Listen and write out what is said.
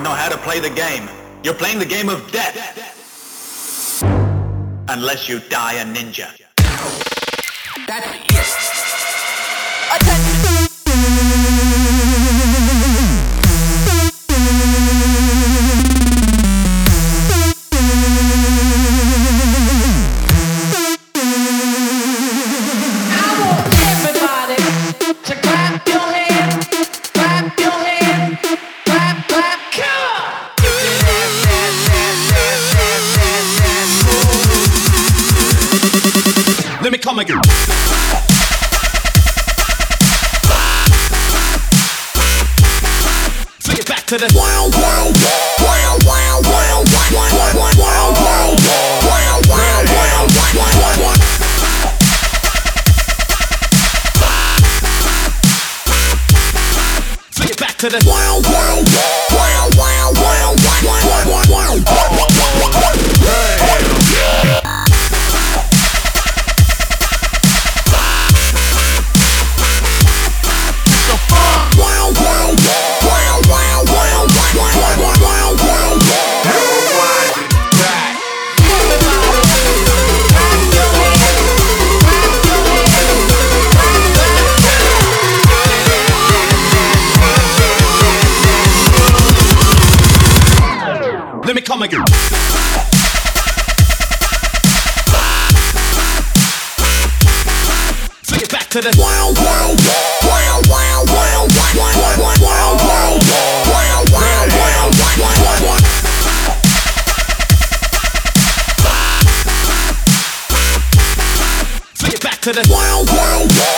know how to play the game. You're playing the game of death. Unless you die a ninja. That's it. Attention. Let me come again. Fling it back to the Fling it back to the Let me come again. Fling it back to the Fling it back to the